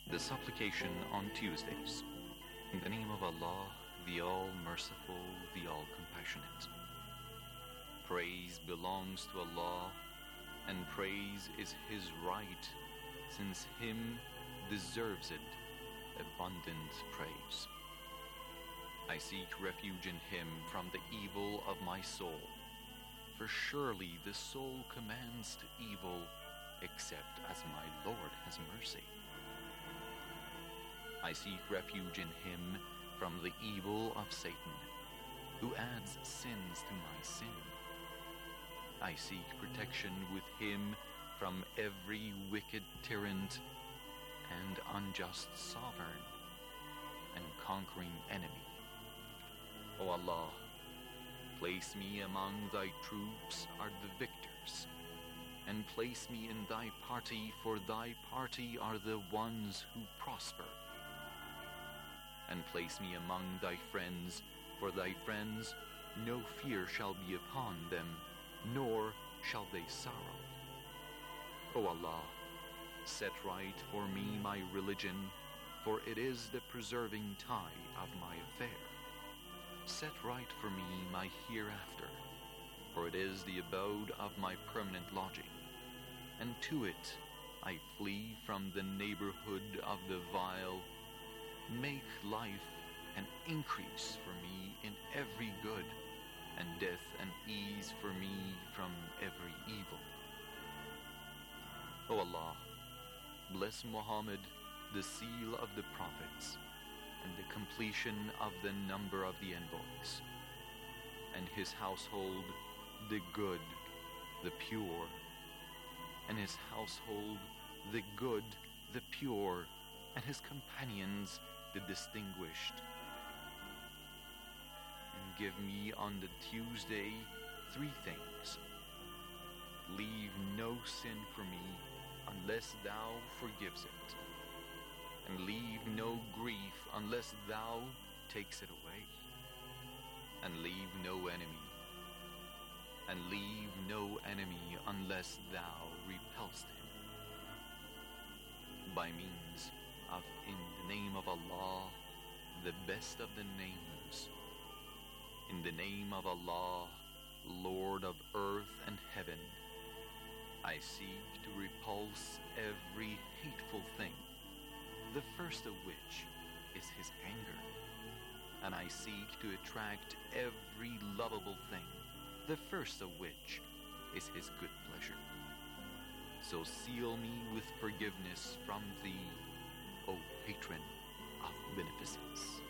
The supplication on Tuesdays. In the name of Allah, the All-Merciful, the All-Compassionate. Praise belongs to Allah, and praise is His right, since Him deserves it, abundant praise. I seek refuge in Him from the evil of my soul, for surely the soul commands to evil, except as my Lord has mercy. I seek refuge in Him from the evil of Satan, who adds sins to my sin. I seek protection with Him from every wicked tyrant and unjust sovereign and conquering enemy. O Allah, place me among Thy troops are the victors, and place me in Thy party, for Thy party are the ones who prosper. And place me among Thy friends, for Thy friends no fear shall be upon them, nor shall they sorrow. O Allah, set right for me my religion, for it is the preserving tie of my affair. Set right for me my hereafter, for it is the abode of my permanent lodging, and to it I flee from the neighborhood of the vile. Make life an increase for me in every good, and death an ease for me from every evil. O Allah, bless Muhammad, the seal of the prophets, and the completion of the number of the envoys, and his household, the good, the pure, and his household, the good, the pure, and his companions, the distinguished. And give me on the Tuesday 3 things. Leave no sin for me unless Thou forgives it, and leave no grief unless Thou takes it away, and leave no enemy unless Thou repelst him. By means of in the name of Allah, the best of the names. In the name of Allah, Lord of earth and heaven, I seek to repulse every hateful thing, the first of which is His anger, and I seek to attract every lovable thing, the first of which is His good pleasure. So seal me with forgiveness from Thee, O Patron of beneficence.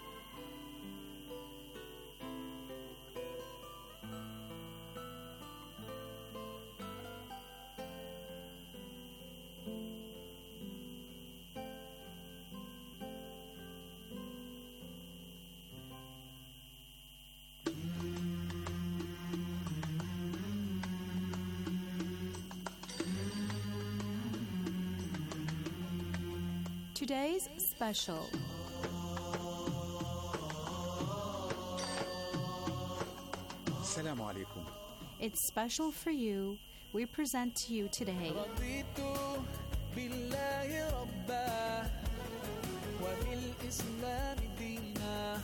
Today's special. Assalamu alaikum. It's special for you. We present to you today. رضيت بالله ربا وبالإسلام دينا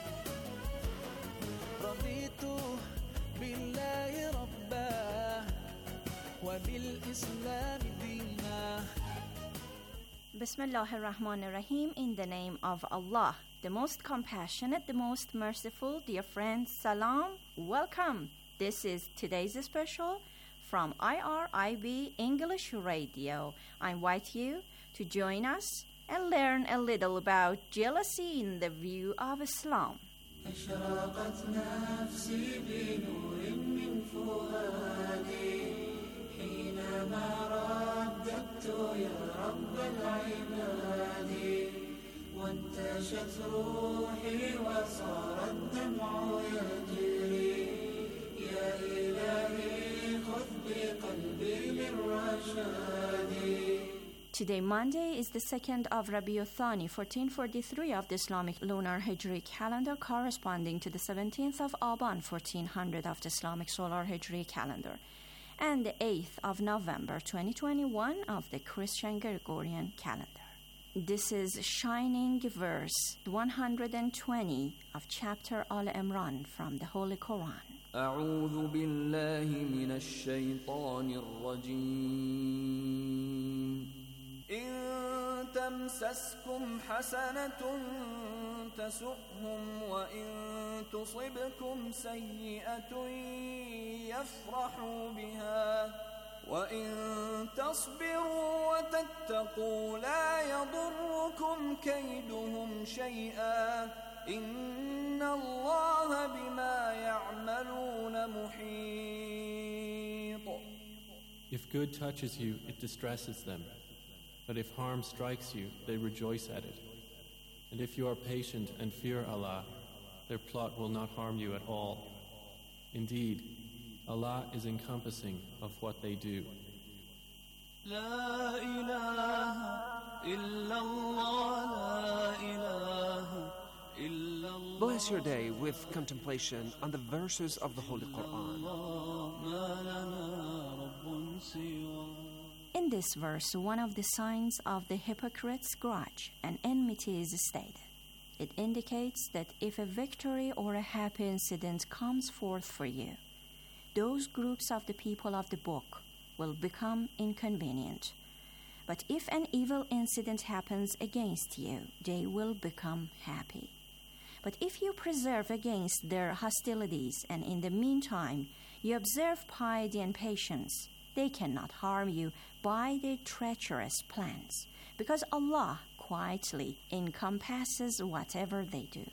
رضيت بالله ربا وبالإسلام دينا Bismillah ar-Rahman ar-Rahim. In the name of Allah, the most compassionate, the most merciful. Dear friends, salam, welcome. This is today's special from IRIB English Radio. I invite you to join us and learn a little about jealousy in the view of Islam. أشرقت نفسي بنور من فؤادي حينما رددت يا رب العباد وانتشت روحي وصار الدمع يجري يا إلهي خذ بقلبي للرشاد. Today, Monday, is the 2nd of Rabiul Thani, 1443 of the Islamic lunar Hijri calendar, corresponding to the 17th of Aban, 1400 of the Islamic solar Hijri calendar, and the 8th of November, 2021 of the Christian Gregorian calendar. This is Shining verse 120 of chapter Al-Imran from the Holy Quran. أعوذ بالله من الشيطان الرجيم إن تمسسكم حسنة تسؤهم وإن تصبكم سيئة يفرحوا بها وإن تصبروا وتتقوا لا يضركم كيدهم شيئا إن الله بما يعملون محيط. If good touches you, it distresses them. But if harm strikes you, they rejoice at it. And if you are patient and fear Allah, their plot will not harm you at all. Indeed, Allah is encompassing of what they do. لا إله إلا الله لا إله إلا الله. Bless your day with contemplation on the verses of the Holy Quran. ما لنا رب سواه. In this verse, one of the signs of the hypocrite's grudge and enmity is stated. It indicates that if a victory or a happy incident comes forth for you, those groups of the people of the book will become inconvenient. But if an evil incident happens against you, they will become happy. But if you preserve against their hostilities and in the meantime you observe piety and patience, they cannot harm you by their treacherous plans, because Allah quietly encompasses whatever they do.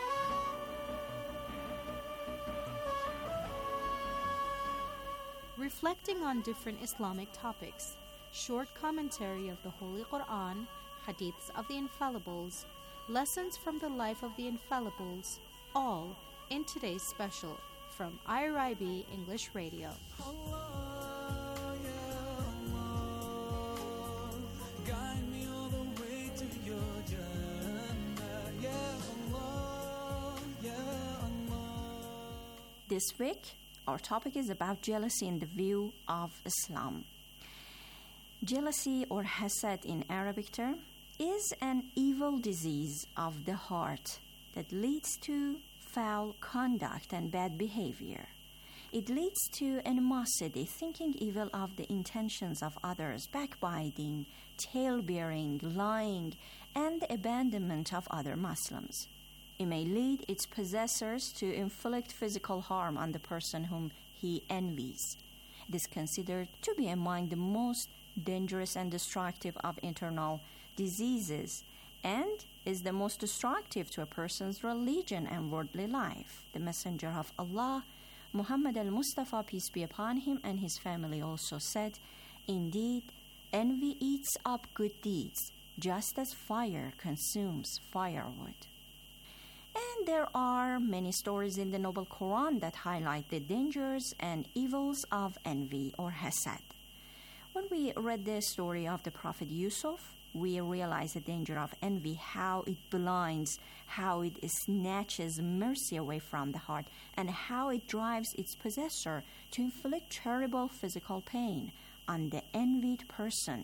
Reflecting on different Islamic topics, short commentary of the Holy Quran, hadiths of the Infallibles, lessons from the life of the Infallibles, all in today's special from IRIB English Radio. Allah, ya Allah, guide me all the way to your Jannah. Ya Allah, ya Allah. This week, our topic is about jealousy in the view of Islam. Jealousy, or hasad in Arabic term, is an evil disease of the heart that leads to foul conduct and bad behavior. It leads to animosity, thinking evil of the intentions of others, backbiting, tale-bearing, lying, and the abandonment of other Muslims. It may lead its possessors to inflict physical harm on the person whom he envies. It is considered to be among the most dangerous and destructive of internal diseases, and is the most destructive to a person's religion and worldly life. The Messenger of Allah, Muhammad al-Mustafa, peace be upon him, and his family also said, "Indeed, envy eats up good deeds, just as fire consumes firewood." And there are many stories in the Noble Quran that highlight the dangers and evils of envy or hasad. When we read the story of the Prophet Yusuf, we realize the danger of envy, how it blinds, how it snatches mercy away from the heart, and how it drives its possessor to inflict terrible physical pain on the envied person.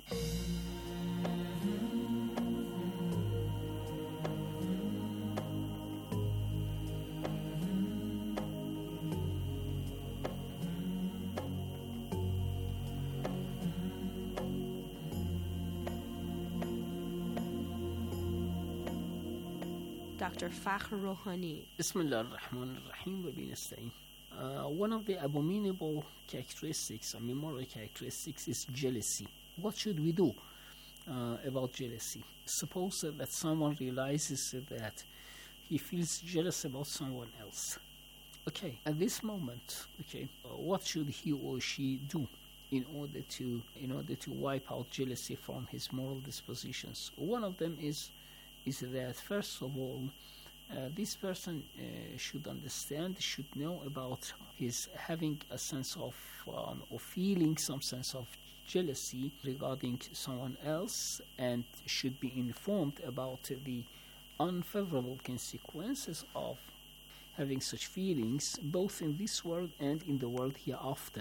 Dr. Fakhr Rohani. Bismillah ar-Rahman ar-Rahim wa bi nasta'in. One of the abominable characteristics, moral characteristics, is jealousy. What should we do about jealousy? Suppose that someone realizes that he feels jealous about someone else. Okay, at this moment, what should he or she do in order to wipe out jealousy from his moral dispositions? One of them is that, first of all, this person should understand, should know about his having a sense of, or feeling some sense of jealousy regarding someone else, and should be informed about the unfavorable consequences of having such feelings, both in this world and in the world hereafter.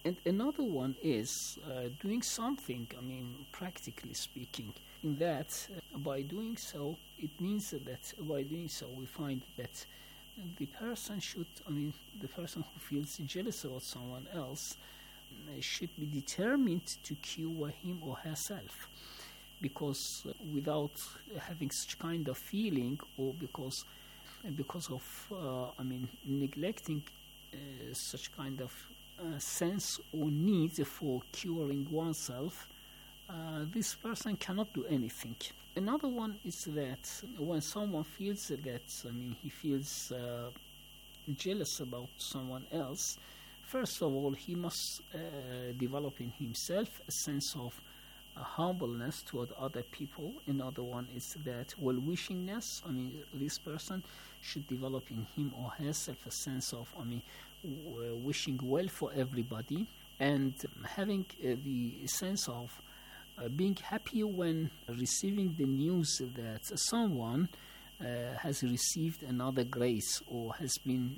And another one is doing something, I mean, practically speaking, in that by doing so, it means that by doing so, we find that the person the person who feels jealous about someone else should be determined to cure him or herself. Because without having such kind of feeling, or because of neglecting such kind of sense or need for curing oneself, this person cannot do anything. Another one is that when someone feels that he feels jealous about someone else, first of all he must develop in himself a sense of humbleness toward other people. Another one is that well-wishingness. This person should develop in him or herself a sense of wishing well for everybody, and having the sense of being happy when receiving the news that someone has received another grace, or has been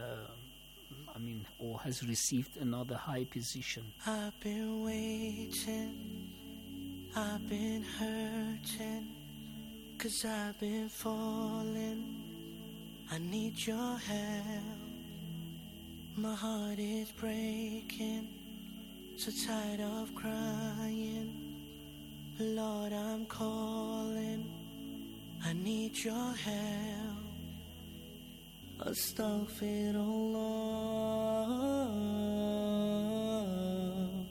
or has received another high position. I've been waiting, I've been hurting, 'cause I've been falling. I need your help. My heart is breaking, so tired of crying. Lord, I'm calling, I need your help. Astaghfirullah.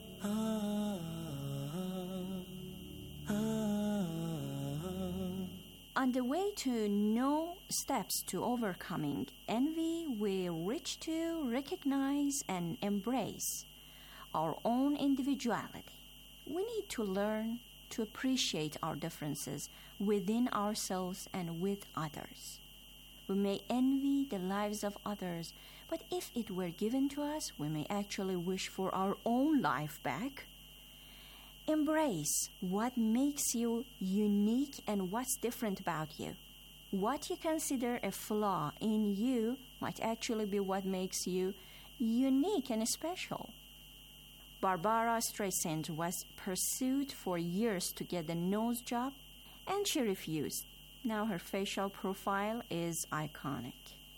On the way to know steps to overcoming envy, we reach to recognize and embrace our own individuality. We need to learn to appreciate our differences within ourselves and with others. We may envy the lives of others, but if it were given to us, we may actually wish for our own life back. Embrace what makes you unique and what's different about you. What you consider a flaw in you might actually be what makes you unique and special. Barbara Streisand was pursued for years to get a nose job, and she refused. Now her facial profile is iconic.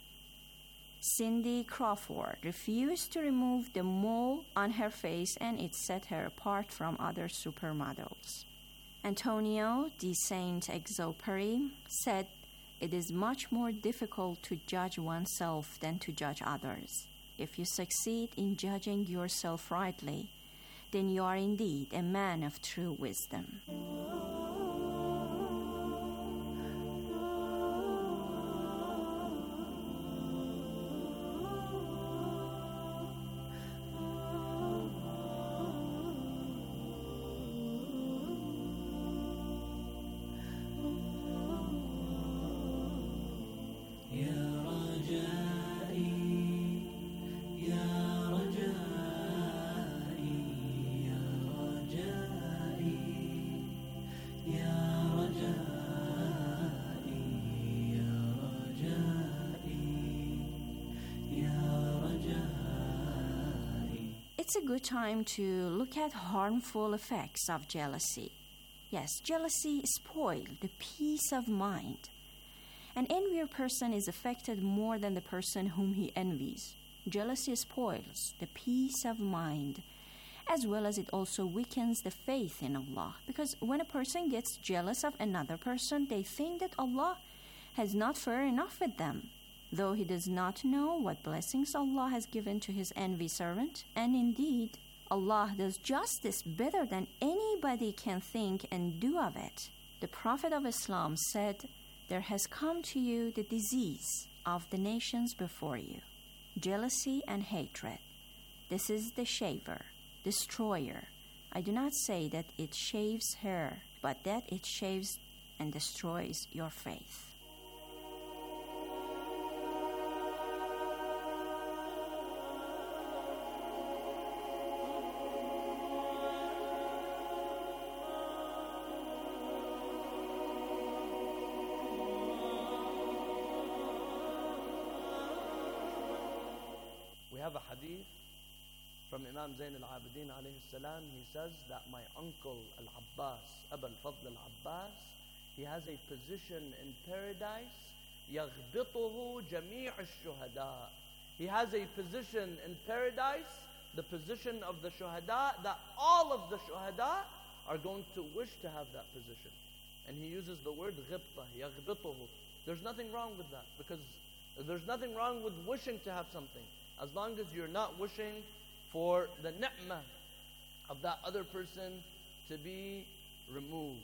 Cindy Crawford refused to remove the mole on her face, and it set her apart from other supermodels. Antonio de Saint-Exupéry said, "It is much more difficult to judge oneself than to judge others. If you succeed in judging yourself rightly, then you are indeed a man of true wisdom." It's a good time to look at harmful effects of jealousy. Yes, jealousy spoils the peace of mind. An envious person is affected more than the person whom he envies. Jealousy spoils the peace of mind, as well as it also weakens the faith in Allah. Because when a person gets jealous of another person, they think that Allah has not fair enough with them, though he does not know what blessings Allah has given to his envy servant. And indeed, Allah does justice better than anybody can think and do of it. The Prophet of Islam said, "There has come to you the disease of the nations before you, jealousy and hatred. This is the shaver, destroyer. I do not say that it shaves hair, but that it shaves and destroys your faith." We have a hadith from Imam Zayn al-Abidin alayhi salam. He says that my uncle Al-Abbas, Abu al-Fadl al-Abbas, he has a position in paradise, يَغْبِطُهُ جَمِيعُ الشُّهَدَاء. He has a position in paradise, the position of the shuhada, that all of the shuhada are going to wish to have that position. And he uses the word غِبْطَة, يَغْبِطُهُ. There's nothing wrong with that, because there's nothing wrong with wishing to have something, as long as you're not wishing for the ni'mah of that other person to be removed.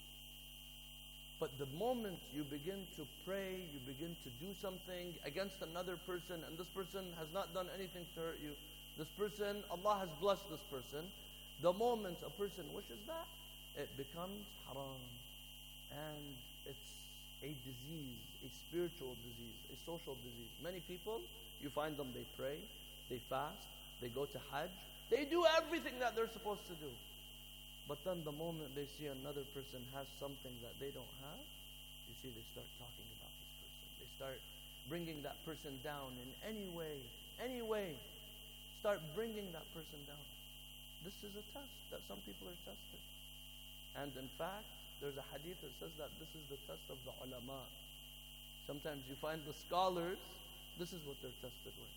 But the moment you begin to pray, you begin to do something against another person, and this person has not done anything to hurt you, this person, Allah has blessed this person, the moment a person wishes that, it becomes haram. And it's a disease, a spiritual disease, a social disease. Many people, you find them, they pray, they fast, they go to Hajj, they do everything that they're supposed to do. But then the moment they see another person has something that they don't have, you see they start talking about this person. They start bringing that person down in any way. Start bringing that person down. This is a test that some people are tested. And in fact, there's a hadith that says that this is the test of the ulama. Sometimes you find the scholars, this is what they're tested with.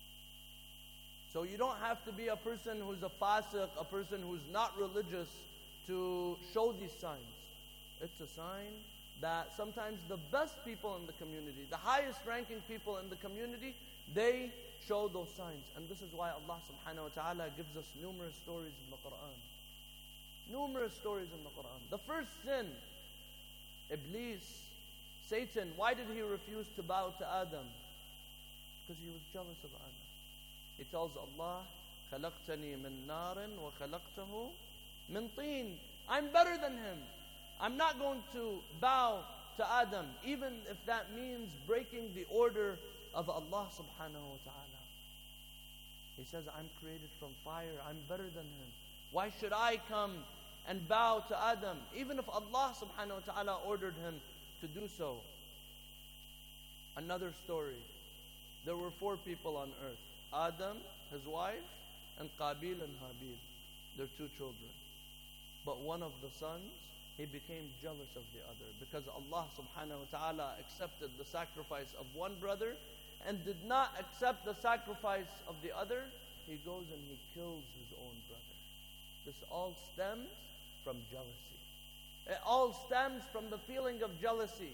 So you don't have to be a person who's a fasiq, a person who's not religious, to show these signs. It's a sign that sometimes the best people in the community, the highest ranking people in the community, they show those signs. And this is why Allah subhanahu wa ta'ala gives us numerous stories in the Quran. Numerous stories in the Quran. The first sin, Iblis, Satan, why did he refuse to bow to Adam? Because he was jealous of Adam. He tells Allah, خَلَقْتَنِي مِن نَارٍ وَخَلَقْتَهُ مِن طِينٍ. I'm better than him. I'm not going to bow to Adam, even if that means breaking the order of Allah subhanahu wa ta'ala. He says, I'm created from fire. I'm better than him. Why should I come and bow to Adam, even if Allah subhanahu wa ta'ala ordered him to do so? Another story. There were 4 people on earth. Adam, his wife, and Qabil and Habil, their 2 children. But one of the sons, he became jealous of the other, because Allah subhanahu wa ta'ala accepted the sacrifice of one brother and did not accept the sacrifice of the other. He goes and he kills his own brother. This all stems from jealousy. It all stems from the feeling of jealousy.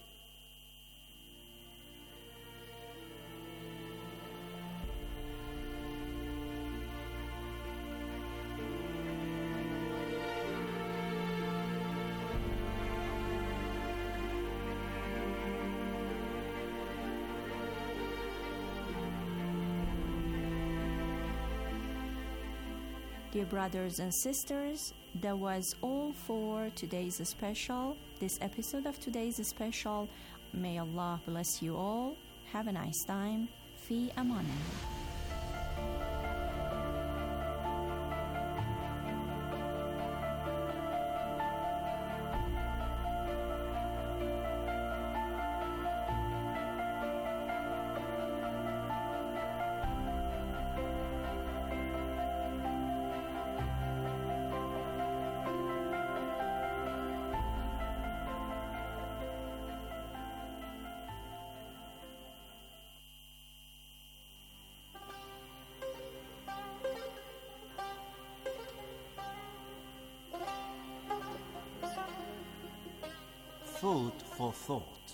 Dear brothers and sisters, that was all for today's special. This episode of today's special. May Allah bless you all. Have a nice time. Fi amanillah. Food for thought.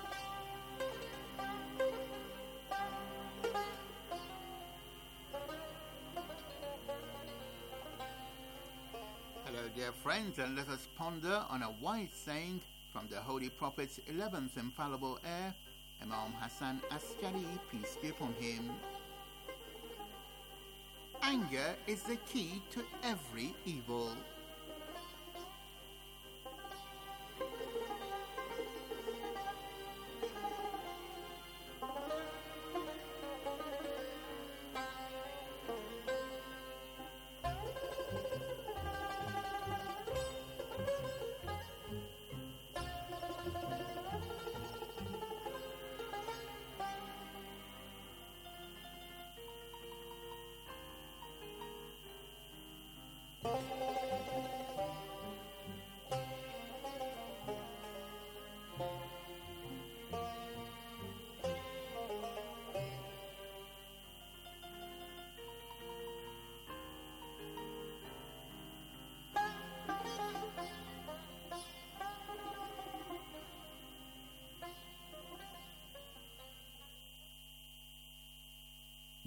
Hello, dear friends, and let us ponder on a wise saying from the Holy Prophet's 11th infallible heir, Imam Hassan Askari, peace be upon him. Anger is the key to every evil.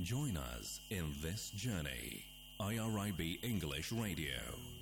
Join us in this journey. IRIB English Radio.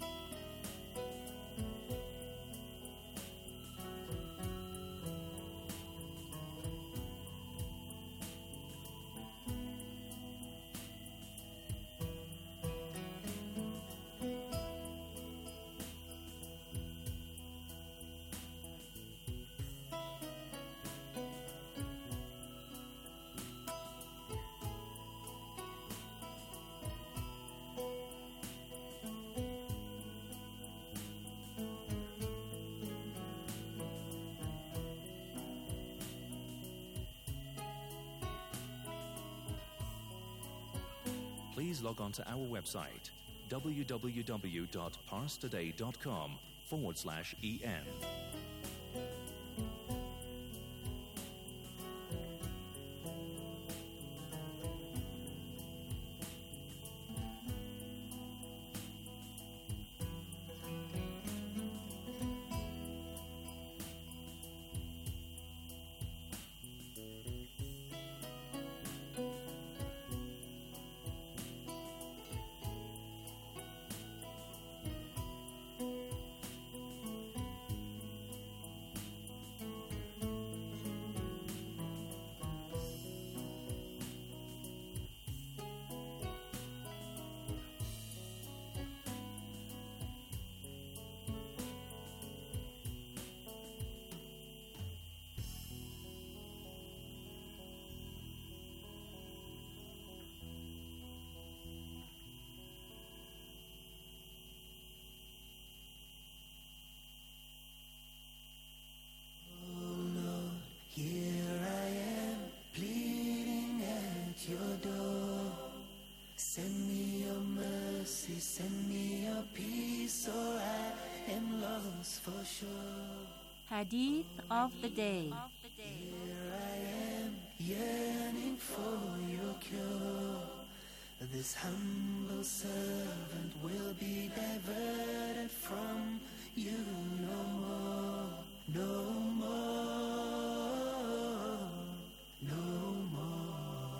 Please log on to our website www.parstoday.com/en. Send me your mercy, send me your peace, or I am lost for sure. Hadith of the day. Here I am, yearning for your cure. This humble servant will be diverted from you no more, no more, no more.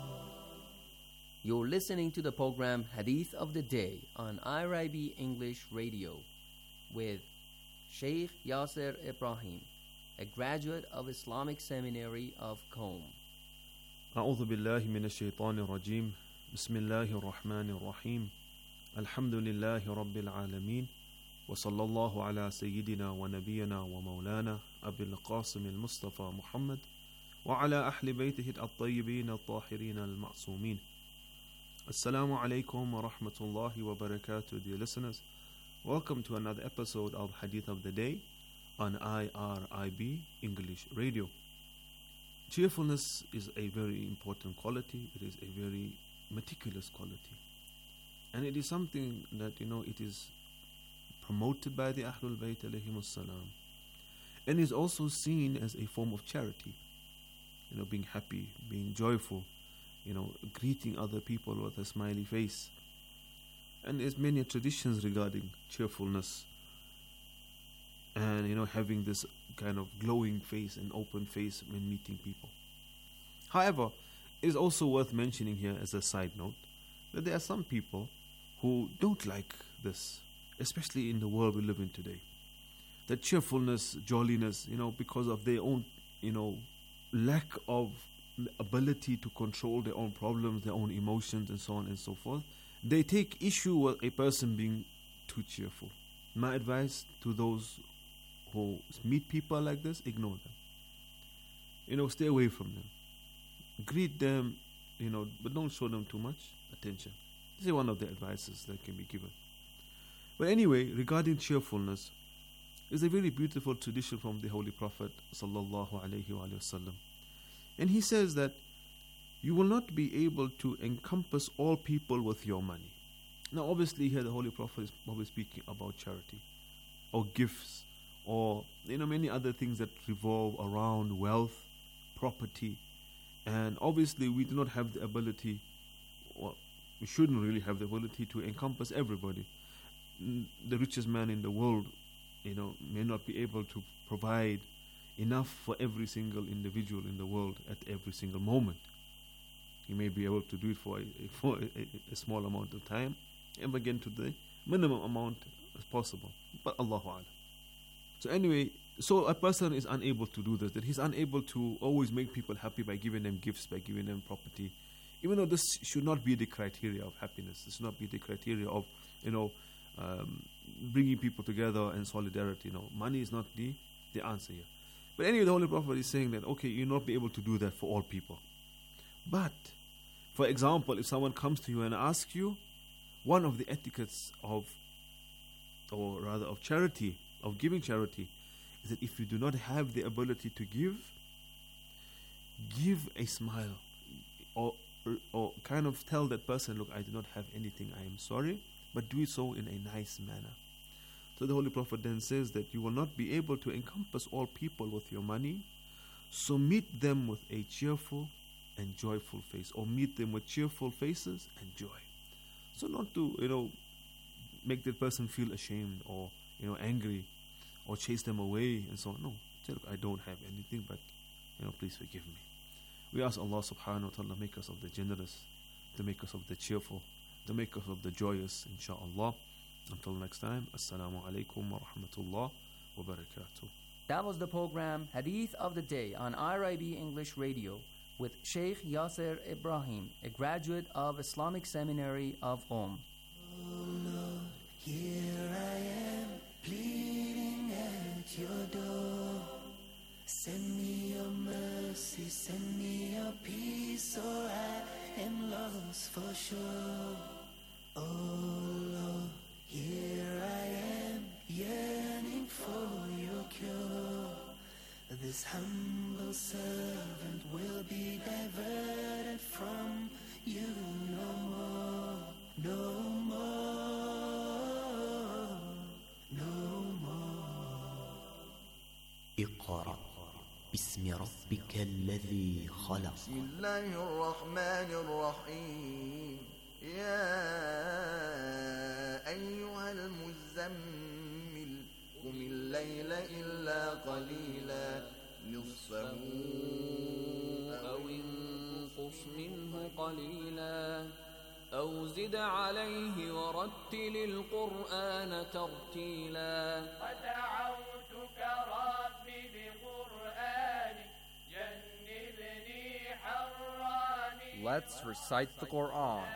You're listening to the program Hadith of the Day on IRIB English Radio with Sheikh Yasser Ibrahim, a graduate of Islamic Seminary of Qom. أعوذ بالله من الشيطان الرجيم بسم الله الرحمن الرحيم الحمد لله رب العالمين وصلى الله على سيدنا ونبينا ومولانا أبي القاسم المصطفى محمد وعلى أهل بيته الطيبين الطاهرين المعصومين. Assalamu alaikum wa rahmatullahi wa barakatuh, dear listeners. Welcome to another episode of Hadith of the Day on IRIB English Radio. Cheerfulness is a very important quality. It is a very meticulous quality. And it is something that, it is promoted by the Ahlul Bayt alayhimus salam. And is also seen as a form of charity. Being happy, being joyful, greeting other people with a smiley face. And there's many traditions regarding cheerfulness and, having this kind of glowing face and open face when meeting people. However, it is also worth mentioning here as a side note that there are some people who don't like this, especially in the world we live in today. That cheerfulness, jolliness, because of their own, lack of ability to control their own problems, their own emotions, and so on and so forth, they take issue with a person being too cheerful. My advice to those who meet people like this, ignore them. Stay away from them. Greet them, but don't show them too much attention. This is one of the advices that can be given. But anyway, regarding cheerfulness, there's a very beautiful tradition from the Holy Prophet sallallahu alaihi wasallam. And he says that you will not be able to encompass all people with your money. Now obviously here the Holy Prophet is probably speaking about charity or gifts or many other things that revolve around wealth, property. And obviously we do not have the ability, or we shouldn't really have the ability to encompass everybody. The richest man in the world, may not be able to provide enough for every single individual in the world at every single moment. He may be able to do it for a small amount of time and again to the minimum amount as possible. But Allahu Alam. So anyway, so a person is unable to do this, that he's unable to always make people happy by giving them gifts, by giving them property, even though this should not be the criteria of happiness. This should not be the criteria of, bringing people together and solidarity. Money is not the answer here. But anyway, the Holy Prophet is saying that, okay, you'll not be able to do that for all people. But, for example, if someone comes to you and asks you, one of the etiquettes of charity, of giving charity, is that if you do not have the ability to give a smile, or kind of tell that person, look, I do not have anything, I am sorry, but do it so in a nice manner. So the Holy Prophet then says that you will not be able to encompass all people with your money, so meet them with a cheerful and joyful face, or meet them with cheerful faces and joy. So not to, make that person feel ashamed or, angry or chase them away and so on. No, say, look, I don't have anything, but, please forgive me. We ask Allah subhanahu wa ta'ala make us of the generous, to make us of the cheerful, to make us of the joyous, inshaAllah. Until next time, Assalamu alaikum wa rahmatullah wa barakatuh. That was the program Hadith of the Day on IRIB English Radio with Sheikh Yasser Ibrahim, a graduate of Islamic Seminary of Qom. Oh Lord, here I am, pleading at your door. Send me your mercy, send me your peace, or I am lost for sure. Oh Lord, here I am, yearning for your cure. This humble servant will be diverted from you no more, no more, no more. اقرأ باسم ربك الذي خلق. بسم الله الرحمن الرحيم. يا أيها المزمل قم الليل إلا قليلا نصفه أو انقص منه قليلا أو زد عليه ورتل القرآن ترتيلا ودعوتك ربي بقرآنك جنبني حراني. Let's recite the Quran.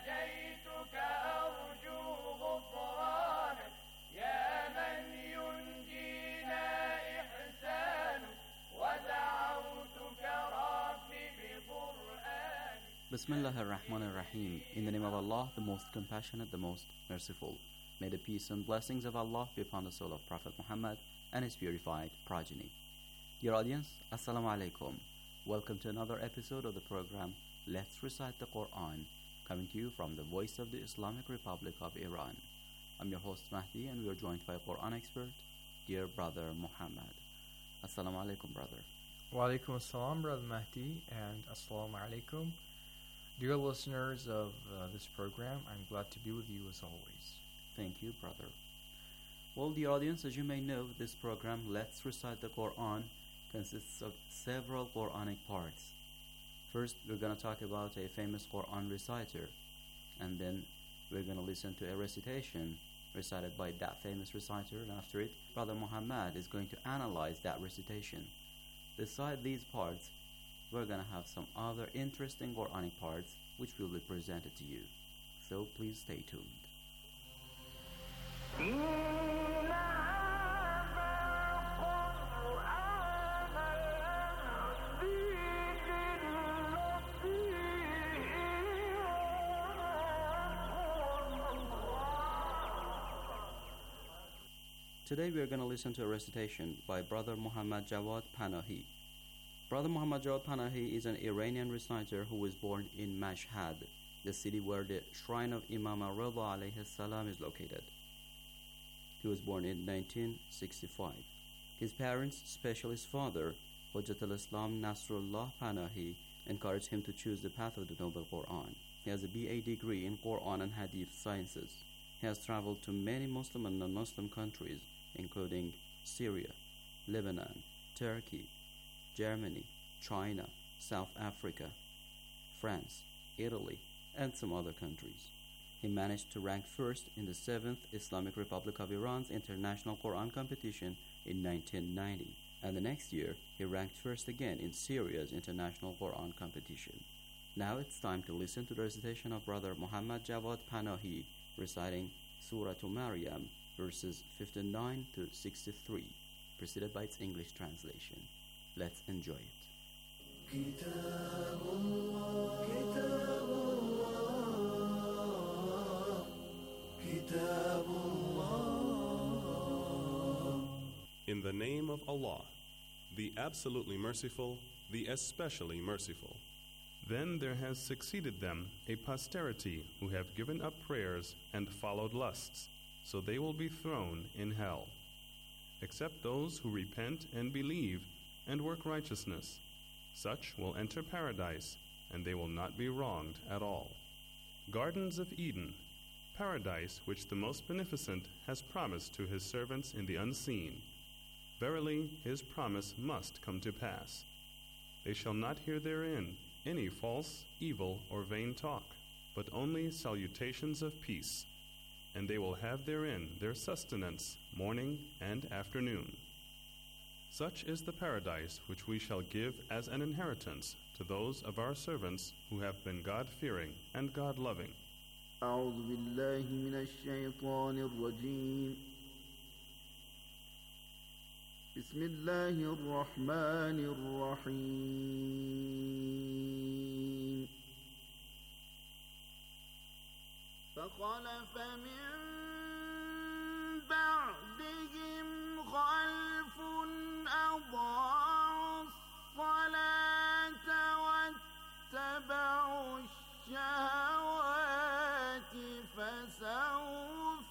Bismillah ar-Rahman ar-Rahim. In the name of Allah, the most compassionate, the most merciful. May the peace and blessings of Allah be upon the soul of Prophet Muhammad and his purified progeny. Dear audience, Assalamu alaikum. Welcome to another episode of the program Let's Recite the Quran, coming to you from the voice of the Islamic Republic of Iran. I'm your host Mahdi, and we are joined by Quran expert, dear brother Muhammad. Assalamu alaikum, brother. Wa alaikum assalam, brother Mahdi, and assalamu alaikum. Dear listeners of this program, I'm glad to be with you as always. Thank you, brother. Well, dear audience, as you may know, this program, Let's Recite the Quran, consists of several Quranic parts. First, we're going to talk about a famous Quran reciter, and then we're going to listen to a recitation recited by that famous reciter, and after it, Brother Muhammad is going to analyze that recitation. Beside these parts, we're going to have some other interesting Quranic parts which will be presented to you. So please stay tuned. Today we are going to listen to a recitation by Brother Muhammad Jawad Panahi. Brother Muhammad Jawad Panahi is an Iranian reciter who was born in Mashhad, the city where the shrine of Imam Rida alayhi salam is located. He was born in 1965. His parents, especially his father, Hujjat al-Islam Nasrullah Panahi, encouraged him to choose the path of the Noble Quran. He has a BA degree in Quran and Hadith sciences. He has traveled to many Muslim and non-Muslim countries, including Syria, Lebanon, Turkey, Germany, China, South Africa, France, Italy, and some other countries. He managed to rank first in the 7th Islamic Republic of Iran's International Quran Competition in 1990, and the next year he ranked first again in Syria's International Quran Competition. Now it's time to listen to the recitation of Brother Muhammad Jawad Panahi reciting Surah Maryam, verses 59 to 63, preceded by its English translation. Let's enjoy it. كتاب الله كتاب الله كتاب الله. In the name of Allah, the absolutely merciful, the especially merciful. Then there has succeeded them a posterity who have given up prayers and followed lusts, so they will be thrown in hell. Except those who repent and believe and work righteousness, such will enter paradise, and they will not be wronged at all. Gardens of Eden, paradise which the Most Beneficent has promised to His servants in the unseen. Verily, His promise must come to pass. They shall not hear therein any false, evil, or vain talk, but only salutations of peace, and they will have therein their sustenance morning and afternoon. Such is the paradise which we shall give as an inheritance to those of our servants who have been God-fearing and God-loving. أعوذ بالله من الشيطان الرجيم. بسم الله الرحمن الرحيم. فخلف من بعدهم خلف أضاعوا الصلاة واتبعوا الشهوات فسوف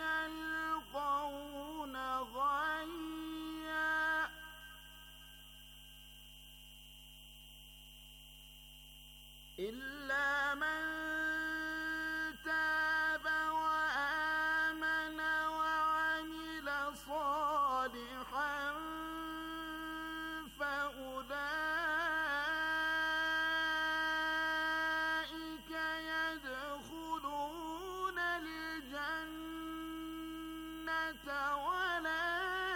يلقون غيا. إلا من تاب وآمن وعمل صالحا فأولئك يدخلون الجنة ولا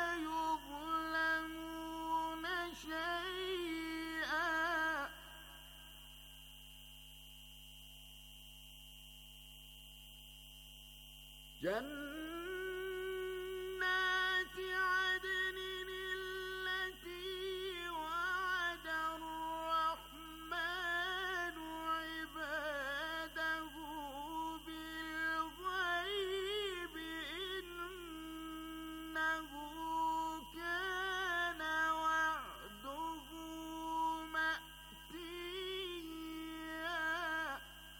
يظلمون شيئا. جنات عدن التي وعد الرحمن عباده بالغيب إنه كان وعده مأتيا.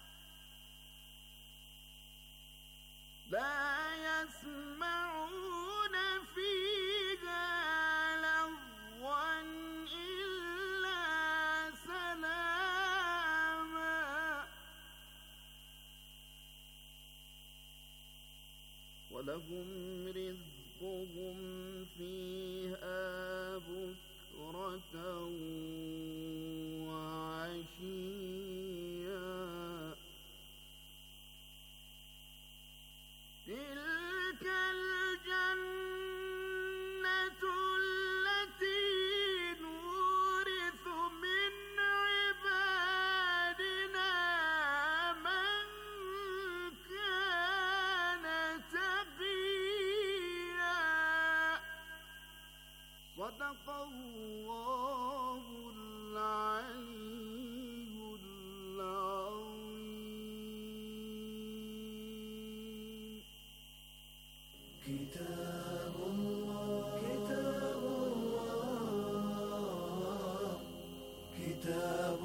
لا يسمعون فيها لغوا إلا سلاما ولهم رزقهم فيها بكرة وعشيا. تلك الجنة التي نورث من عبادنا من كان تقيا. صدق الله العلي العظيم. كتاب الله كتاب الله كتاب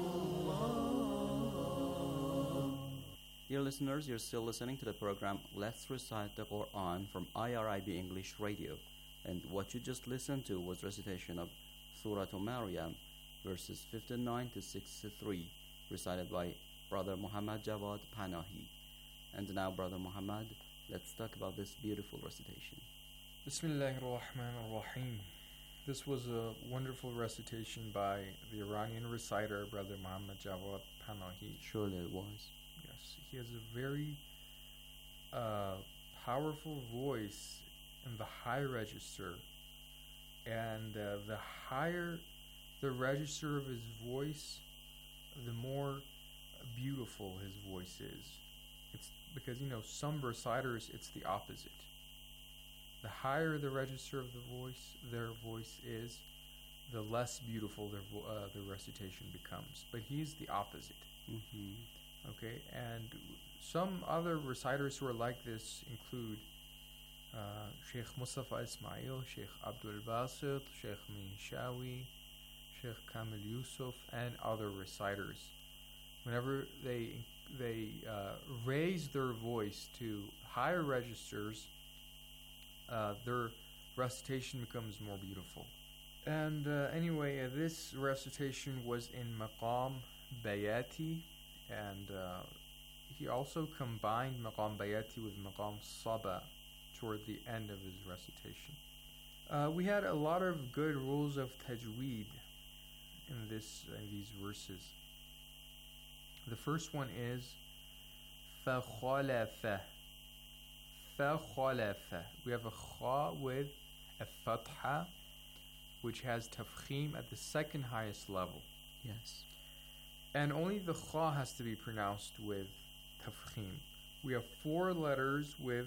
الله. Dear listeners, you're still listening to the program Let's Recite the Quran from IRIB English Radio, and what you just listened to was recitation of Surah Maryam, verses 59 to 63, recited by Brother Muhammad Jawad Panahi. And now, Brother Muhammad, let's talk about this beautiful recitation. Bismillahir Rahmanir Rahim. This was a wonderful recitation by the Iranian reciter, Brother Muhammad Jawad Panahi. Surely it was. Yes, he has a very powerful voice in the high register. And the higher the register of his voice, the more beautiful his voice is. It's because, some reciters, it's the opposite. The higher the register of their voice is, the less beautiful the recitation becomes. But he's the opposite. Mm-hmm. Okay, and some other reciters who are like this include Sheikh Mustafa Ismail, Sheikh Abdul Basit, Sheikh Minshawi, Sheikh Kamil Yusuf, and other reciters. Whenever they raise their voice to higher registers, their recitation becomes more beautiful. And anyway, this recitation was in Maqam Bayati, and he also combined Maqam Bayati with Maqam Saba toward the end of his recitation. We had a lot of good rules of tajweed in these verses. The first one is فَخَلَفَ. فَخَلَفَ. We have a kha with a fatha, which has tafkhim at the second highest level. Yes. And only the kha has to be pronounced with tafkhim. We have 4 letters with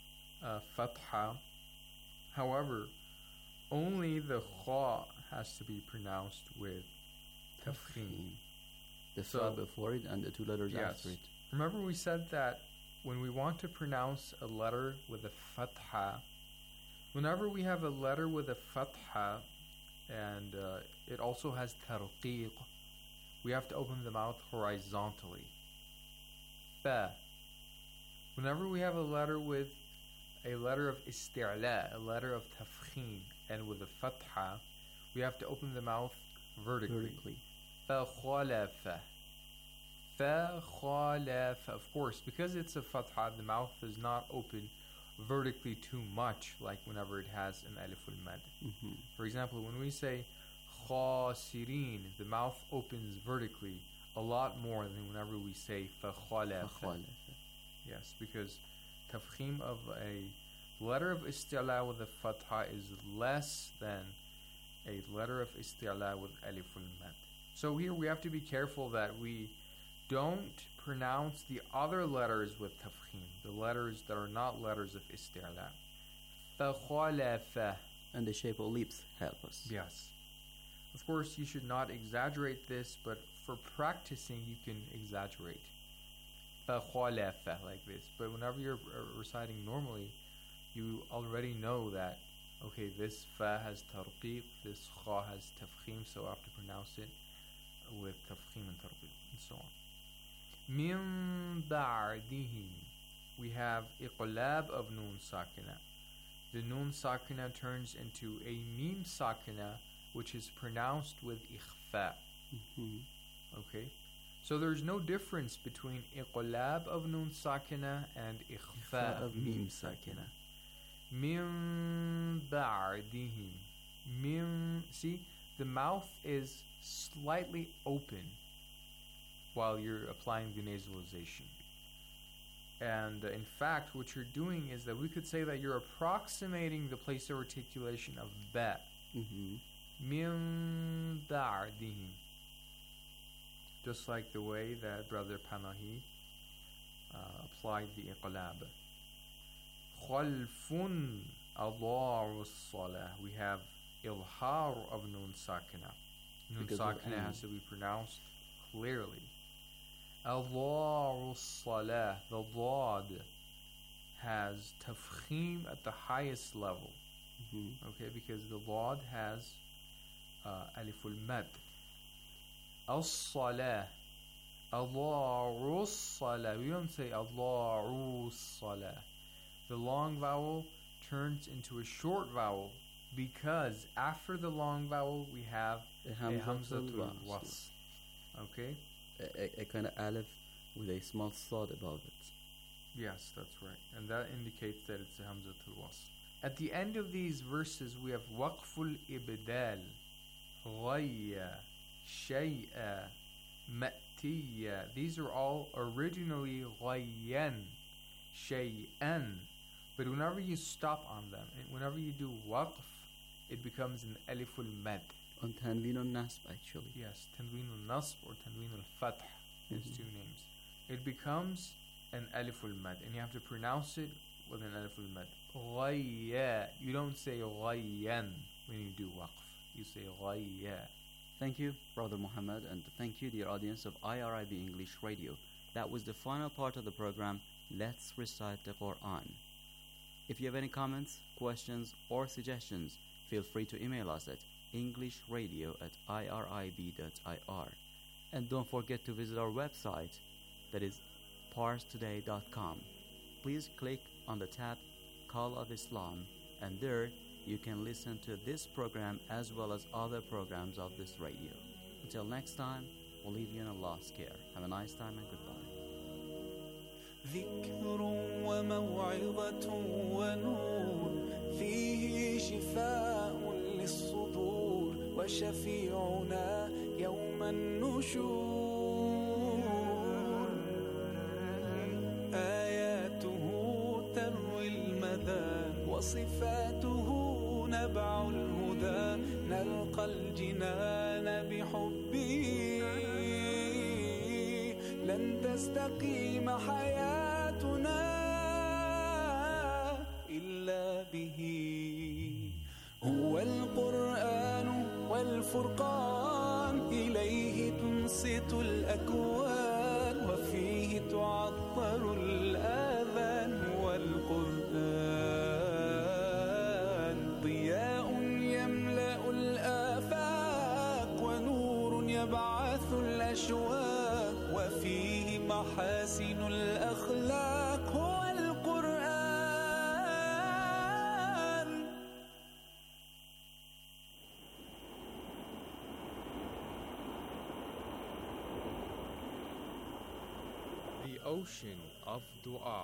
fatha. However, only the kha has to be pronounced with tafkhim. The fa before it and the 2 letters yes. after it. Remember we said that when we want to pronounce a letter with a fatha, whenever we have a letter with a fatha and it also has tarqiq, we have to open the mouth horizontally. Fa. Whenever we have a letter with a letter of isti'la, a letter of tafkhim, and with a fatha, we have to open the mouth vertically. Fa khalafa. Fa khalafa. Of course, because it's a fatha, the mouth does not open vertically too much, like whenever it has an alif al-mad. Mm-hmm. For example, when we say khasirin, the mouth opens vertically a lot more than whenever we say fa khalafa. Yes, because tafkhim of a letter of isti'la with a fatha is less than a letter of isti'la with alif al-mad. So here we have to be careful that we don't pronounce the other letters with tafkhim, the letters that are not letters of isti'la. فَخَلَفَ. And the shape of lips help us. Yes. Of course, you should not exaggerate this, but for practicing, you can exaggerate. فَخَلَفَ, like this. But whenever you're reciting normally, you already know that, okay, this fa has tarqiq, this kha has tafkhim, so I have to pronounce it with tafkhim and tarqiq, and so on. Min ba'dihim. We have iqlab of nun sakina. The nun sakina turns into a mim sakina, which is pronounced with ikhfa. Mm-hmm. Okay? So there's no difference between iqlab of nun sakina and ikhfa of mim sakina. Min ba'dihim. Min, see, the mouth is slightly open while you're applying the nasalization. And in fact, what you're doing is that we could say that you're approximating the place of articulation of ba. Min ba'dihim. Just like the way that Brother Panahi applied the iqlab. Khalfun adha'u as-salah. We have ilhar of nun sakina. Nun sakina has to be pronounced clearly. Adha'u as-salah. The dad has tafkhim at the highest level. Okay, because the dad has alif al-mad. As-salah. Adha'u as-salah. We don't say adha'u as-salah. The long vowel turns into a short vowel because after the long vowel we have a hamzatul wasl. Okay? A kind of alif with a small thought above it. Yes, that's right. And that indicates that it's a hamzatul wasl. At the end of these verses, we have waqful ibdal, ghayya, shay'a, ma'tiyya. These are all originally ghayyan, shay'an. But whenever you stop on them, and whenever you do waqf, it becomes an aliful mad. On Tanween al-Nasb, actually. Yes, Tanween al-Nasb or Tanween al-Fath. There's two names. It becomes an aliful mad, and you have to pronounce it with an aliful mad. Ghayya. You don't say ghayyan when you do waqf. You say ghayya. Thank you, Brother Muhammad, and thank you, dear audience of IRIB English Radio. That was the final part of the program, Let's Recite the Quran. If you have any comments, questions, or suggestions, feel free to email us at englishradio@irib.ir. And don't forget to visit our website, that is parstoday.com. Please click on the tab Call of Islam, and there you can listen to this program as well as other programs of this radio. Until next time, we'll leave you in Allah's care. Have a nice time and goodbye. ذكر وموعظة ونور فيه شفاء للصدور وشفيعنا يوم النشور آياته تروي المدى وصفاته نبع الهدى نلقى الجنان بحبه لن تستقيم حياتنا إلا به هو القرآن والفرقان إليه تنصت الأكوان وفيه تعطر الآذان والقرآن ضياء يملأ الآفاق ونور يبعث الأشواق وفيه محاسن الأخلاق هو القرآن. The ocean of dua.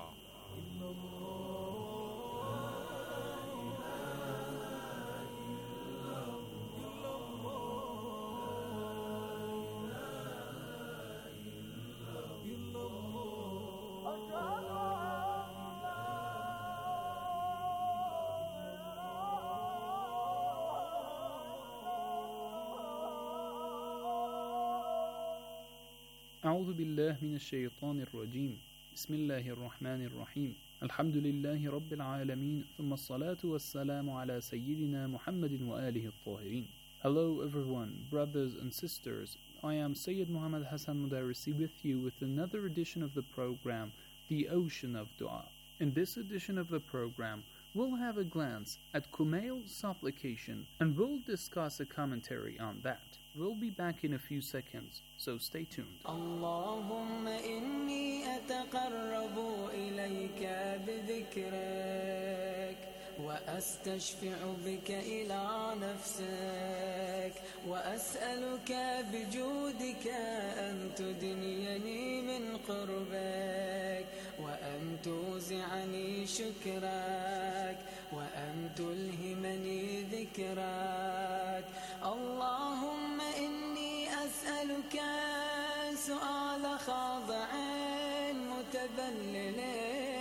أعوذ بالله من الشيطان الرجيم بسم الله الرحمن الرحيم الحمد لله رب العالمين ثم الصلاة والسلام على سيدنا محمد وآله الطاهرين. Hello everyone, brothers and sisters. I am Sayyid Muhammad Hassan Mudarrisi with you with another edition of the program, The Ocean of Dua. In this edition of the program, we'll have a glance at Kumail's supplication and we'll discuss a commentary on that. We'll be back in a few seconds, so stay tuned. اللهم إني أتقرب إليك بذكرك وأستشفع بك إلى نفسك وأسألك بجودك أن تدنيني من قربك وأن توزعني شكرك وأن تلهمني ذكرك. اللهم إني أسألك سؤال خاضع متذلل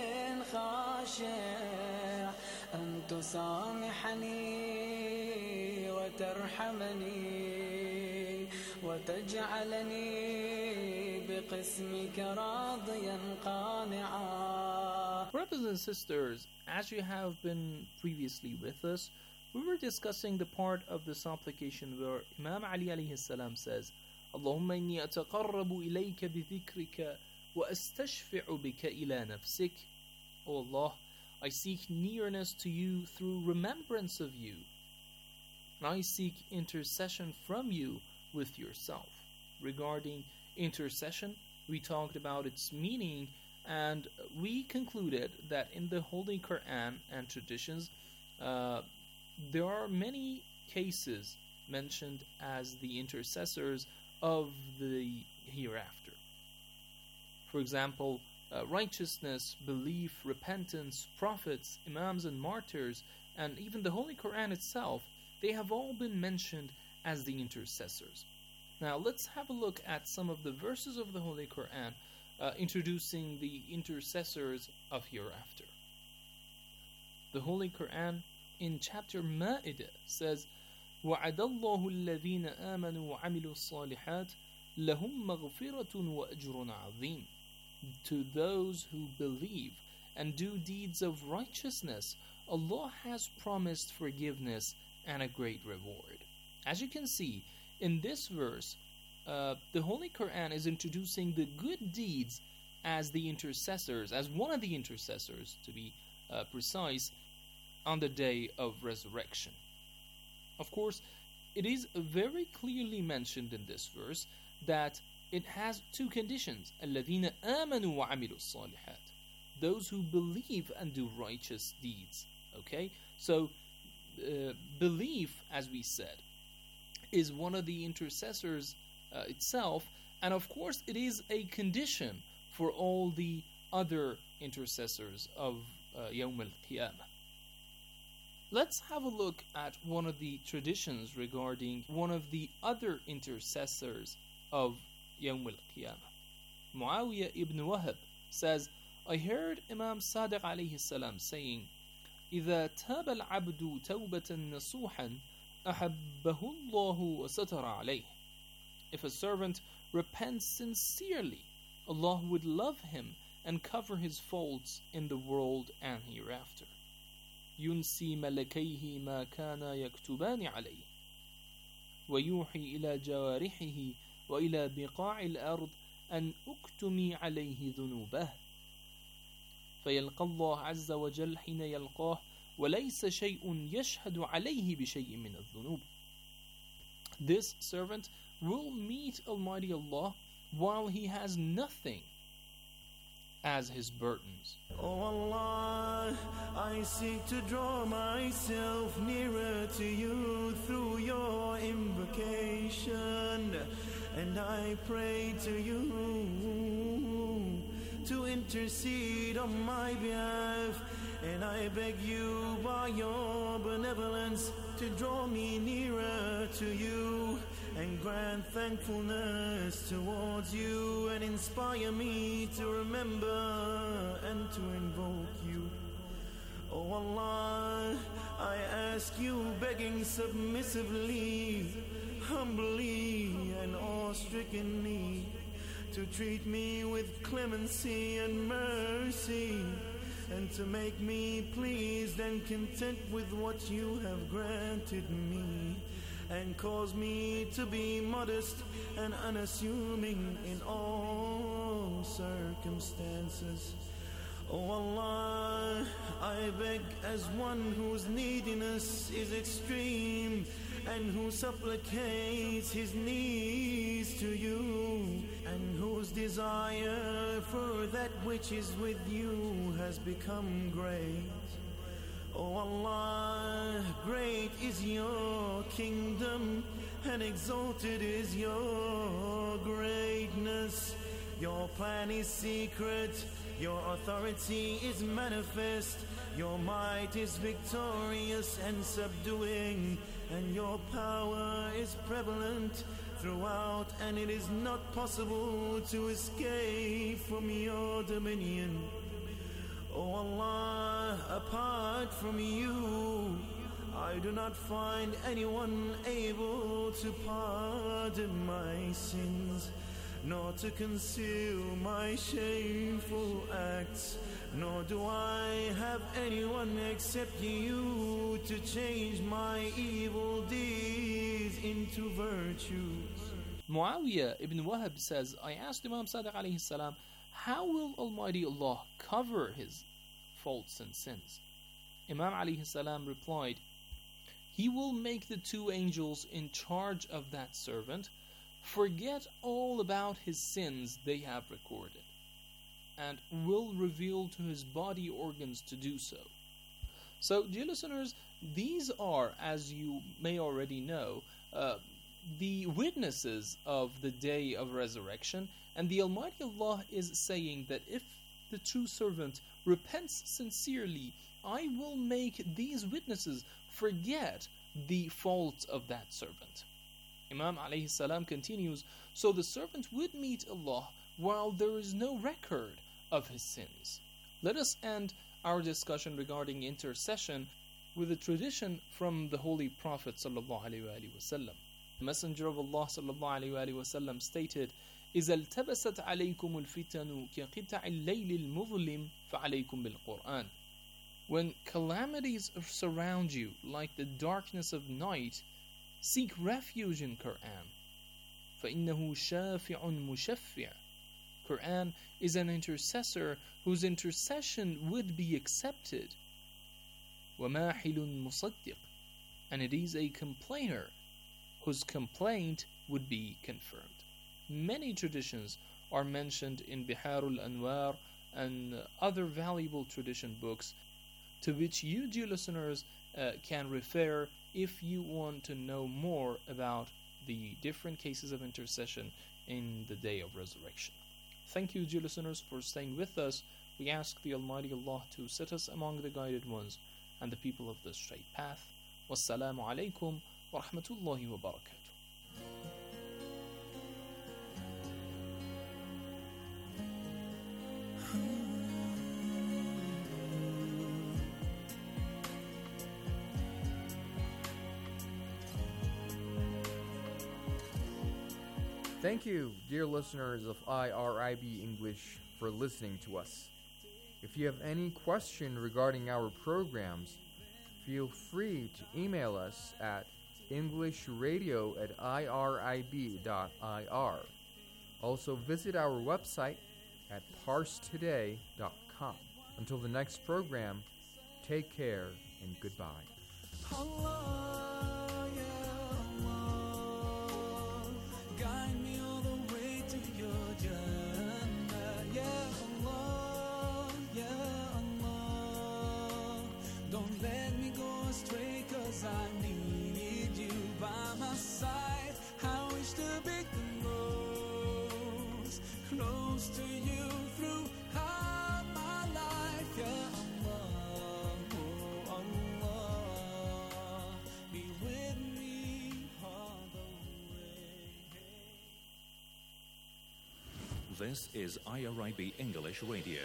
خاشع أن تسامحني وترحمني وتجعلني بقسمك راضيا قانعا. Brothers and sisters, as you have been previously with us, we were discussing the part of the supplication where Imam Ali alayhi salam says, اللهم إني أتقرب إليك بذكرك وأستشفع بك إلى نفسك. O Allah, I seek nearness to you through remembrance of you. And I seek intercession from you with yourself. Regarding intercession, we talked about its meaning and we concluded that in the Holy Quran and traditions, there are many cases mentioned as the intercessors of the hereafter. For example, righteousness, belief, repentance, prophets, imams and martyrs, and even the Holy Quran itself, they have all been mentioned as the intercessors. Now let's have a look at some of the verses of the Holy Quran introducing the intercessors of hereafter. The Holy Quran in chapter Ma'idah says, وَعَدَ اللَّهُ الَّذِينَ آمَنُوا وَعَمِلُوا الصَّالِحَاتِ لَهُمْ مَغْفِرَةٌ وَأَجْرٌ عَظِيمٌ. To those who believe and do deeds of righteousness, Allah has promised forgiveness and a great reward. As you can see, in this verse, the Holy Quran is introducing the good deeds as the intercessors, as one of the intercessors, to be precise, on the day of resurrection. Of course, it is very clearly mentioned in this verse that it has two conditions. الَّذِينَ آمَنُوا وَعَمِلُوا الصَّالِحَاتِ. Those who believe and do righteous deeds. Okay? So, belief, as we said, is one of the intercessors itself, and of course it is a condition for all the other intercessors of Yawm al-Qiyamah. Let's have a look at one of the traditions regarding one of the other intercessors of Yawm al-Qiyamah. Muawiyah ibn Wahab says, I heard Imam Sadiq alayhi salam saying, إِذَا تَابَ الْعَبْدُ تَوْبَةً نَصُوحًا أَحَبَّهُ اللَّهُ وَسَتَرَ عَلَيْهِ. If a servant repents sincerely, Allah would love him and cover his faults in the world and hereafter. يُنْسِي مَلَكَيْهِ مَا كَانَ يَكْتُبَانِ عَلَيْهِ وَيُوحِي إِلَى جَوَارِحِهِ وَإِلَى بِقَاعِ الْأَرْضِ أَنْ أُكْتُمِي عَلَيْهِ ذُنُوبَهِ فيلقى الله عز وجل حين يلقاه وليس شيء يشهد عليه بشيء من الذنوب. This servant will meet Almighty Allah while he has nothing as his burdens. Oh Allah, I seek to draw myself nearer to you through your invocation, and I pray to you to intercede on my behalf, and I beg you by your benevolence to draw me nearer to you and grant thankfulness towards you and inspire me to remember and to invoke you. Oh Allah, I ask you begging submissively, humbly and awe-strickenly, to treat me with clemency and mercy, and to make me pleased and content with what you have granted me, and cause me to be modest and unassuming in all circumstances. Oh Allah, I beg as one whose neediness is extreme and who supplicates his needs to you, and whose desire for that which is with you has become great. Oh Allah, great is your kingdom and exalted is your greatness. Your plan is secret, your authority is manifest, your might is victorious and subduing, and your power is prevalent throughout, and it is not possible to escape from your dominion. Oh Allah, apart from you, I do not find anyone able to pardon my sins, nor to conceal my shameful acts, nor do I have anyone except you to change my evil deeds into virtues. Muawiyah ibn Wahab says, I asked Imam Sadiq alayhi salam, how will Almighty Allah cover his faults and sins? Imam alayhi salam replied, He will make the two angels in charge of that servant forget all about his sins they have recorded, and will reveal to his body organs to do so. So, dear listeners, these are, as you may already know, the witnesses of the day of resurrection, and the Almighty Allah is saying that if the true servant repents sincerely, I will make these witnesses forget the faults of that servant. Imam alayhi salam continues, so the servant would meet Allah while there is no record of his sins. Let us end our discussion regarding intercession with a tradition from the Holy Prophet ﷺ. The Messenger of Allah ﷺ stated, إذا التبست عليكم الفتن كقطع الليل المظلم فعليكم بالقرآن. When calamities surround you like the darkness of night, seek refuge in Quran. فإنه شافع مشفع. Quran is an intercessor whose intercession would be accepted. وماحل مصدق. And it is a complainer whose complaint would be confirmed. Many traditions are mentioned in Biharul Anwar and other valuable tradition books to which you, dear listeners, can refer if you want to know more about the different cases of intercession in the day of resurrection. Thank you, dear listeners, for staying with us. We ask the Almighty Allah to set us among the guided ones and the people of the straight path. Wassalamu alaikum wa rahmatullahi wa barakatuh. Thank you, dear listeners of IRIB English, for listening to us. If you have any question regarding our programs, feel free to email us at englishradio@irib.ir. Also visit our website at parstoday.com. Until the next program, take care and goodbye. Allah, yeah, Allah, guide me all the way to your Jannah. Yeah, Allah, yeah, Allah, don't let me go astray, 'cause I need you by my side. I wish to be close to you throughout my life. Yeah, Allah, oh Allah, be with me all the way. This is IRIB English Radio.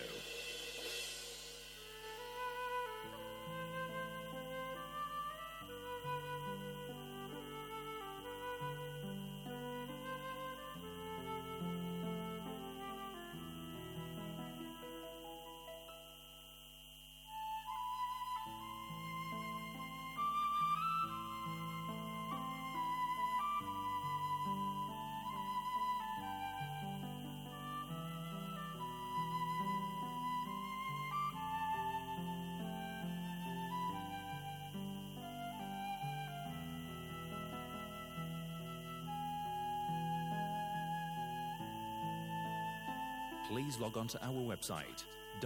Please log on to our website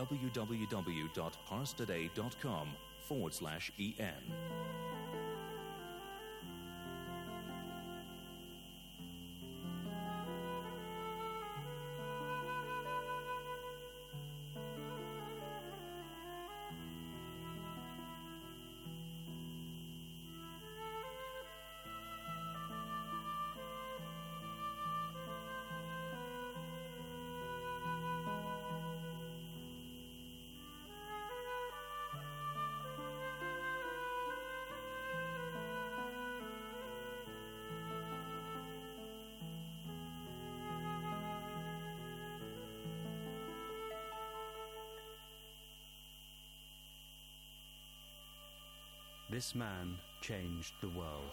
www.parstoday.com/en. This man changed the world.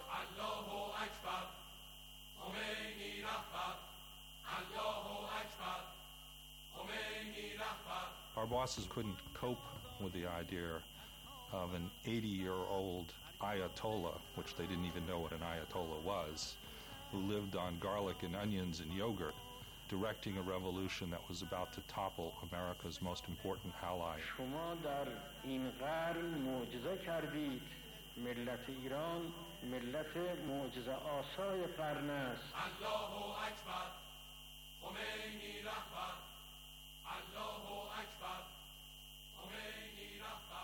Our bosses couldn't cope with the idea of an 80-year-old Ayatollah, which they didn't even know what an Ayatollah was, who lived on garlic and onions and yogurt, directing a revolution that was about to topple America's most important ally. شما در این قرن معجزه کردید. ملت ایران ملت معجزه آسای قرن است. الله اکبر خمینی رهبر الله اکبر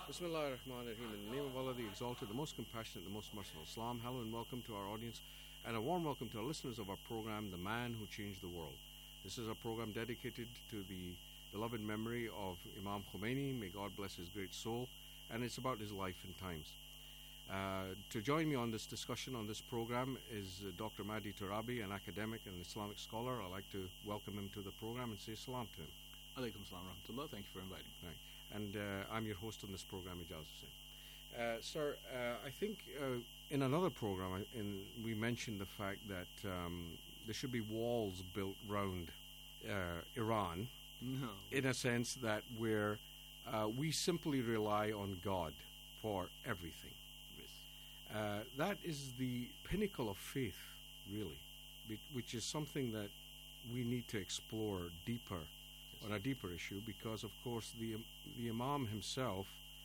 Bismillah ar-Rahman ar-Rahim. In the name of Allah, the Exalted, the Most Compassionate, the Most Merciful. Salam, hello and welcome to our audience and a warm welcome to our listeners of our program, The Man Who Changed the World. This is a program dedicated to the beloved memory of Imam Khomeini. May God bless his great soul. And it's about his life and times. To join me on this discussion on this program is Dr. Mahdi Turabi, an academic and Islamic scholar. I'd like to welcome him to the program and say salam to him. Alaikum salam rahmatullah. Thank you for inviting me. Right. And I'm your host on this program, Ijaz Hussain. Sir, I think in another program we mentioned the fact that there should be walls built round Iran, in a sense that where we simply rely on God for everything. Yes. That is the pinnacle of faith, really, which is something that we need to explore deeper. On a deeper issue, because of course the Imam himself,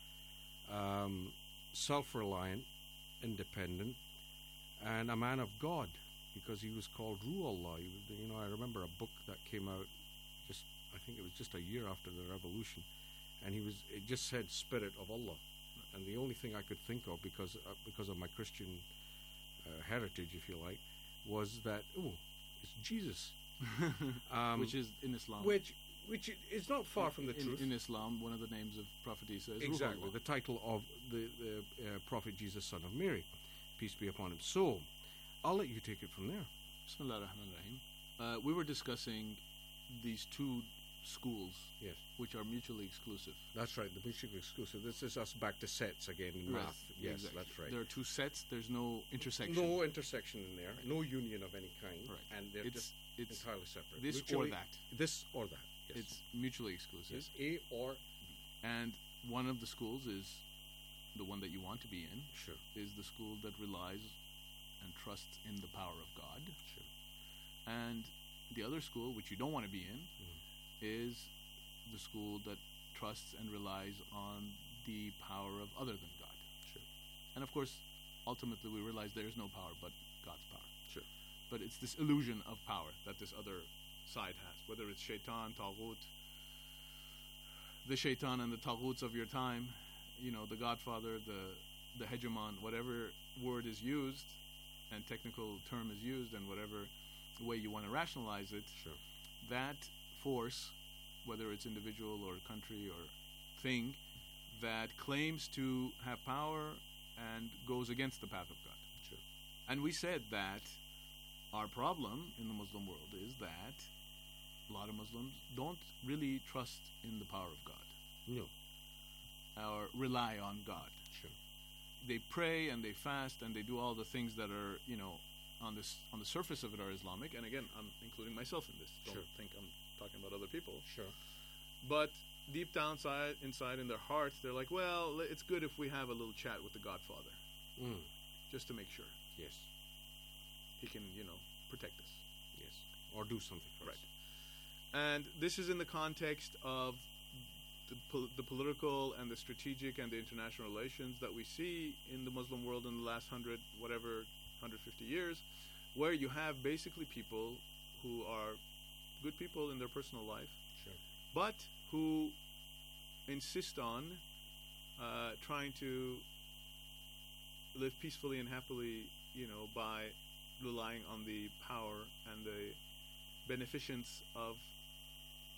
self-reliant, independent, and a man of God, because he was called Ruhullah. I remember a book that came out I think it was just a year after the revolution, and it just said Spirit of Allah, and the only thing I could think of because of my Christian heritage, if you like, was that it's Jesus, which is in Islam. Which is not far from the truth. In Islam, one of the names of Prophet Isa is exactly Ruhullah. the title of the Prophet Jesus, son of Mary, peace be upon him. So, I'll let you take it from there. Bismillah ar-Rahman ar-Rahim. We were discussing these two schools, yes, which are mutually exclusive. That's right, the mutually exclusive. This is us back to sets again in Right, math. Yes, exactly. that's right. There are two sets. There's no intersection. No intersection in there. No union of any kind. Right. And they're It's entirely separate. this Mutually- or that. This or that. Yes. It's mutually exclusive. Yes, A or B. And one of the schools is the one that you want to be in. Sure. Is the school that relies and trusts in the power of God. Sure. And the other school, which you don't want to be in, is the school that trusts and relies on the power of other than God. Sure. And of course, ultimately we realize there is no power but God's power. Sure. But it's this illusion of power that this other side has, whether it's shaitan, taghut, the shaitan and the taghuts of your time, the godfather, the hegemon, whatever word is used and technical term is used and whatever way you want to rationalize it, sure, that force, whether it's individual or country or thing, that claims to have power and goes against the path of God. Sure. And we said that our problem in the Muslim world is that a lot of Muslims don't really trust in the power of God. No. Or rely on God. Sure. They pray and they fast and they do all the things that are, on the surface of it are Islamic. And again, I'm including myself in this. Don't think I'm talking about other people. Sure. But deep down inside in their hearts, they're like, well, it's good if we have a little chat with the Godfather. Just to make sure. Yes. He can, protect us. Yes. Or do something for us. And this is in the context of the political and the strategic and the international relations that we see in the Muslim world in the last 150 years, where you have basically people who are good people in their personal life, sure, but who insist on trying to live peacefully and happily, by relying on the power and the beneficence of